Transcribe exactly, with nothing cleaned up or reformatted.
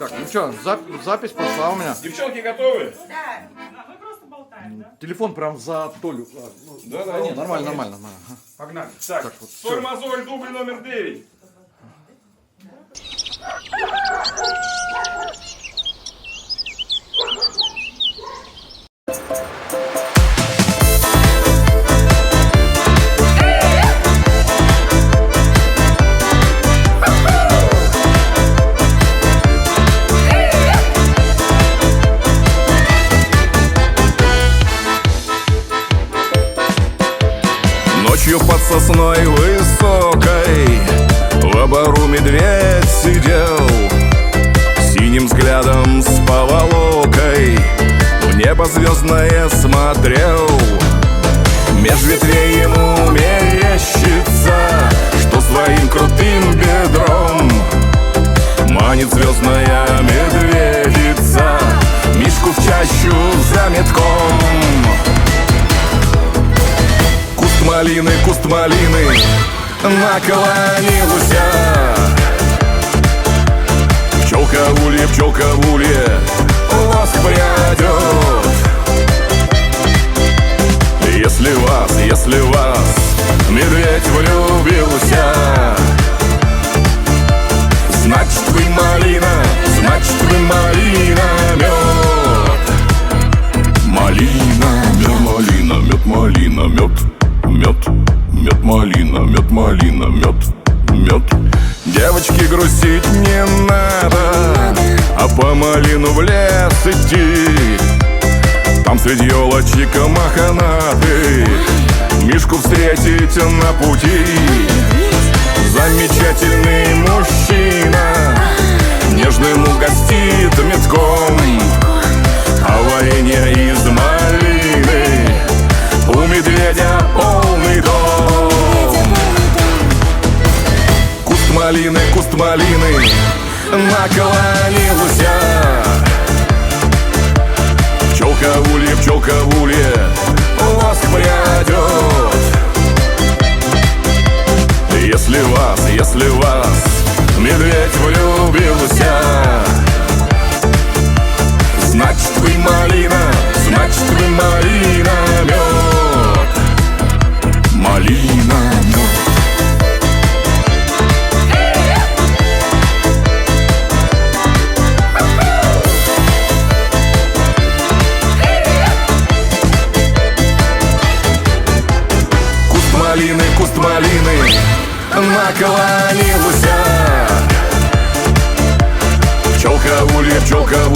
Так, ну что, зап запись пошла у меня. Девчонки готовы? Да. Мы просто болтаем, да? Телефон прям за Толю. А, ну, Да, да, да. не, нормально, нормально, нормально. Ага. Погнали. Так, Так, вот соль, всё. мозоль, дубль номер девять. Ночью под сосной высокой в бору медведь сидел, синим взглядом с поволокой в небо звездное смотрел. Меж ветвей ему мерещится, что своим крутым бедром манит звездная медведица мишку в чащу за метком. Куст малины, куст малины наклонился. Пчелка в улье, пчелка в улье воск прядет. Если вас, если вас медведь влюбился, значит вы малина, значит вы малина, мед. Малина, мед, малина, мед, малина, мед. Мед, мед, малина, мед, малина, мед, мед. Девочки, грустить не надо, а по малину в лес идти. Там среди елочек мохнатых мишку встретите на пути. Замечательный мужчина нежным угостит метком, а варенье из малины у медведя полный дом. Куст малины, куст малины наклонился. Пчелка в улье, пчелка в улье воск прядет. Если вас, если вас медведь влюбился, значит вы малина, значит вы малина, мед. Малина, мед. Куст малины, куст малины наклонился. Пчелка в улье, пчелка в